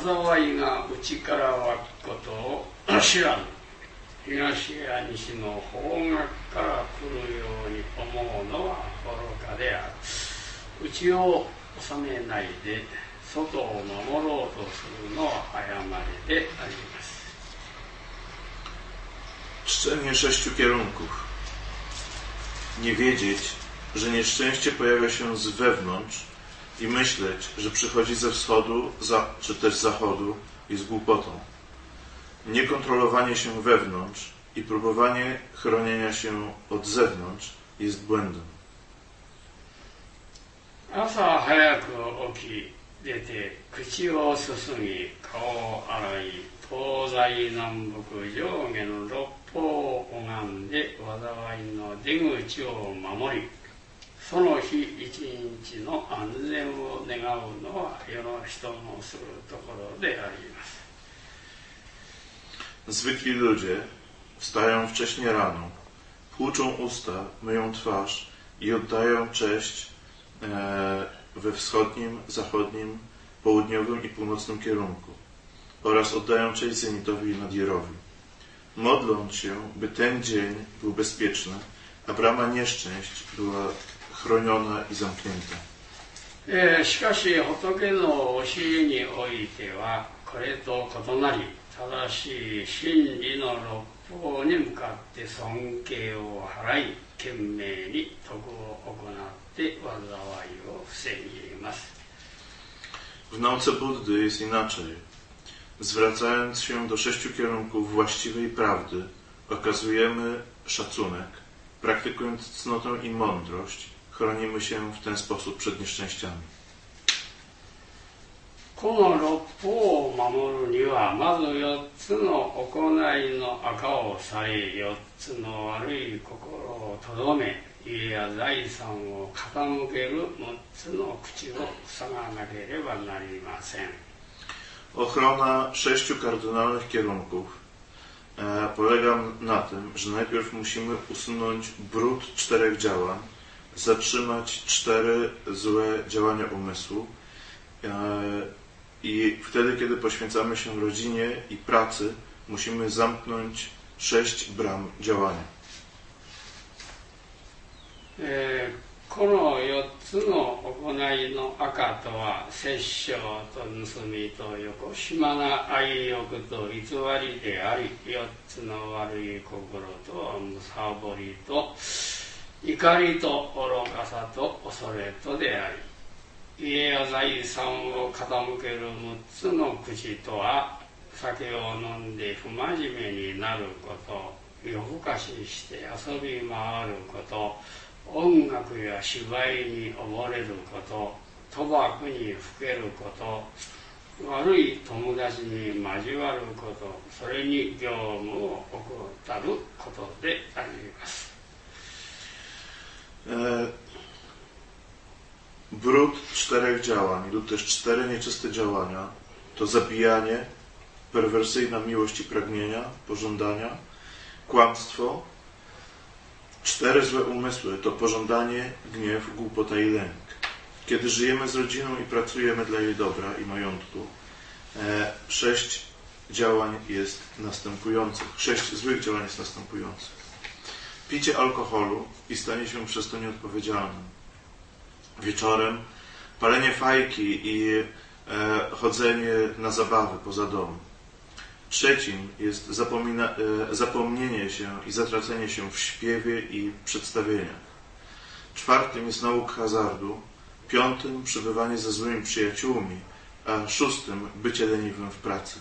災いが内から湧くことを知らぬ。東や西の方角から来るように思うのは愚かである。内を治めないで外を守ろうとするのは誤りであります。 Czczenie 6 kierunków. Nie wiedzieć, że nieszczęście pojawia się z wewnątrz i myśleć, że przychodzi ze wschodu czy też z zachodu, jest głupotą. Niekontrolowanie się wewnątrz i próbowanie chronienia się od zewnątrz jest błędem. 朝早く起き出て口をすすぎ顔を洗い東西南北上下の六方を拝んで災いの出口を守りその日一日の安全を願うのは世の人のするところであります。 Zwykli ludzie wstają wcześnie rano, płuczą usta, myją twarz i oddają cześć we wschodnim, zachodnim, południowym i północnym kierunku oraz oddają cześć zenitowi i nadjerowi. Modląc się, by ten dzień był bezpieczny, a brama nieszczęść była chroniona i zamknięta. しかし仏の教えにおいてはこれと異なり正しい真理の六方に向かって尊敬を払い懸命に徳を行って災いを防ぎます。 W nauce Buddy jest inaczej. Zwracając się do 6 kierunków właściwej prawdy, okazujemy szacunek, praktykując cnotę i mądrość, chronimy się w ten sposób przed nieszczęściami. この六方を守るにはまず4つの行いの赤を去り4つの悪い心をとどめ家や財産を傾ける6つの口を塞がなければなりません。 Ochrona 6 kardynalnych kierunków polega na tym, że najpierw musimy usunąć brud 4 działań, zatrzymać 4 złe działania umysłu i wtedy, kiedy poświęcamy się rodzinie i pracy, musimy zamknąć 6 bram działania. この4つの行いの赤とは殺生と盗みとよこしまな愛欲と偽りであり4つの悪い心とはむさぼりと怒りと愚かさと恐れとであり家や財産を傾ける6つの口とは酒を飲んで不真面目になること夜更かしして遊び回ること音楽や芝居に溺れること賭博にふけること悪い友達に交わることそれに業務を怠ることであります。 Brud 4 działań lub też 4 nieczyste działania to zabijanie, perwersyjna miłość i pragnienia, pożądania, kłamstwo. 4 złe umysły to pożądanie, gniew, głupota i lęk. Kiedy żyjemy z rodziną i pracujemy dla jej dobra i majątku, 6 działań jest następujących. 6 złych działań jest następujących. Picie alkoholu i stanie się przez to nieodpowiedzialnym. Wieczorem palenie fajki i chodzenie na zabawy poza dom. 3 jest zapomnienie się i zatracenie się w śpiewie i przedstawieniach. 4 jest nauk hazardu. 5 przebywanie ze złymi przyjaciółmi, a 6 bycie leniwym w pracy.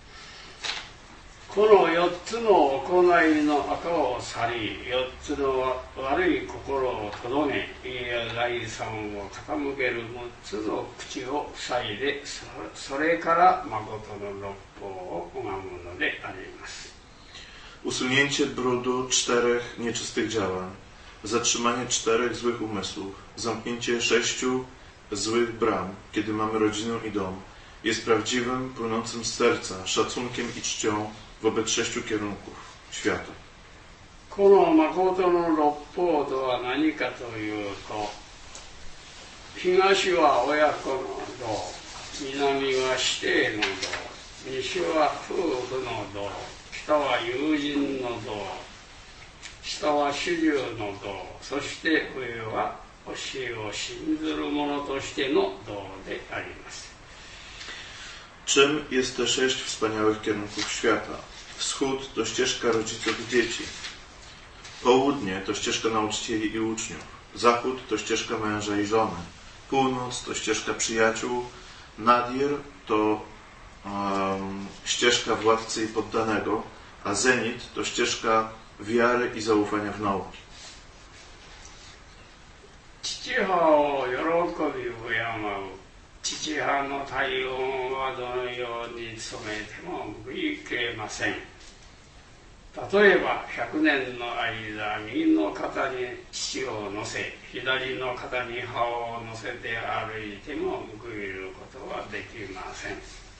この4つの行いの赤を去り4つの悪い心をとどめ家や財産を傾ける6つの口を塞いでそれから誠の六方を拝むのであります。 Usunięcie brudu 4 nieczystych działań, zatrzymanie 4 złych umysłów, zamknięcie 6 złych bram, kiedy mamy rodzinę i dom, jest prawdziwym, płynącym z serca szacunkiem i czcią wobec 6 kierunków świata. この誠の六方とは何かというと東は親子の道南は師弟の道、西は夫婦の道、北は友人の道、下は主従の道、そして上は教えを信ずる者としての道であります。 Czym jest te 6 wspaniałych kierunków świata? Wschód to ścieżka rodziców i dzieci. Południe to ścieżka nauczycieli i uczniów. Zachód to ścieżka męża i żony. Północ to ścieżka przyjaciół. Nadir to ścieżka władcy i poddanego, a zenit to ścieżka wiary i zaufania w nauki. 父母を喜び敬う父母の対応はどのように努めても報いきれません。例えば100年の間、右の肩に父を乗せ、左の肩に母を乗せて歩いても報いることはできません。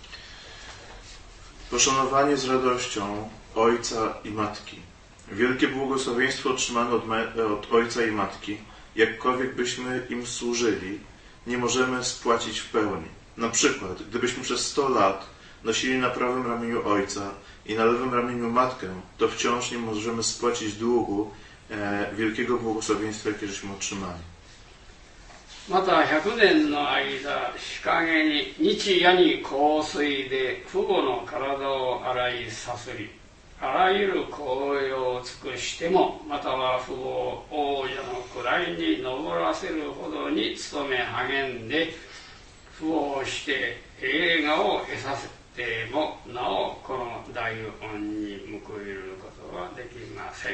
Poszanowanie z radością ojca i matki. Wielkie błogosławieństwo otrzymane od ojca i matki, jakkolwiek byśmy im służyli, nie możemy spłacić w pełni. Na przykład, gdybyśmy przez 100 lat nosili na prawym ramieniu ojca i na lewym ramieniu matkę, to wciąż nie możemy spłacić długu wielkiego błogosławieństwa, jakie żeśmy otrzymali. また100年の間、日陰に日夜に香水で父母の体を洗いさすり、あらゆる行為を尽くしても、または父母を王者の位に上らせるほどに努め励んで、父母をして栄華を得させても、なおこの大恩に報いることはできません。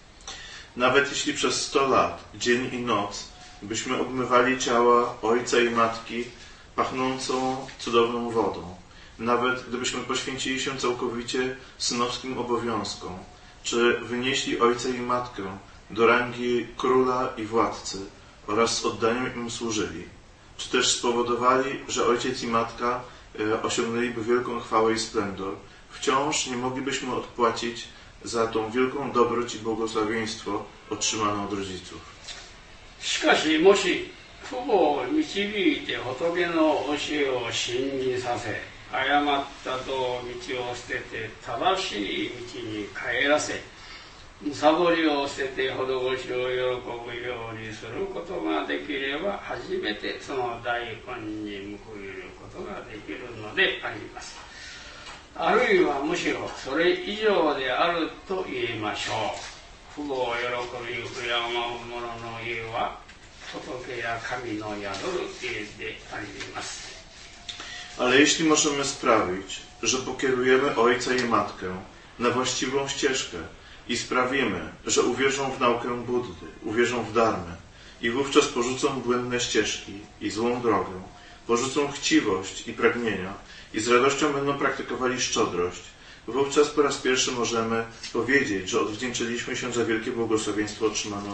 Nawet jeśli przez 100 lat, dzień i noc, byśmy obmywali ciała ojca i matki pachnącą cudowną wodą, nawet gdybyśmy poświęcili się całkowicie synowskim obowiązkom, czy wynieśli ojca i matkę do rangi króla i władcy oraz z oddaniem im służyli, czy też spowodowali, że ojciec i matka osiągnęliby wielką chwałę i splendor, wciąż nie moglibyśmy odpłacić za tą wielką dobroć i błogosławieństwo otrzymane od rodziców. しかしもし父母を導いて仏の教えを信じさせ、誤った道を捨てて正しい道に帰らせ、貪りを捨てて施しを喜ぶようにすることができれば、初めてその大恩に報いることができるのであります。あるいはむしろそれ以上であると言いましょう。父母を喜び敬う者の家は仏や神の宿る家であります。 Ale jeśli możemy sprawić, że pokierujemy ojca i matkę na właściwą ścieżkę i sprawimy, że uwierzą w naukę Buddy, uwierzą w dharmę i wówczas porzucą błędne ścieżki i złą drogę, porzucą chciwość i pragnienia i z radością będą praktykowali szczodrość, wówczas po raz pierwszy możemy powiedzieć, że odwdzięczyliśmy się za wielkie błogosławieństwo otrzymane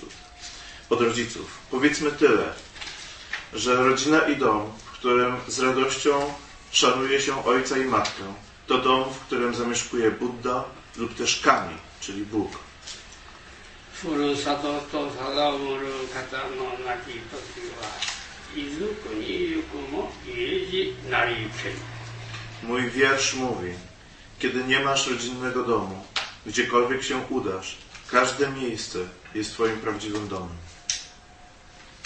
od rodziców. Powiedzmy tyle, że rodzina i dom, w którym z radością szanuje się ojca i matkę, to dom, w którym zamieszkuje Buddha lub też Kami, czyli Bóg. Mój wiersz mówi: kiedy nie masz rodzinnego domu, gdziekolwiek się udasz, każde miejsce jest twoim prawdziwym domem.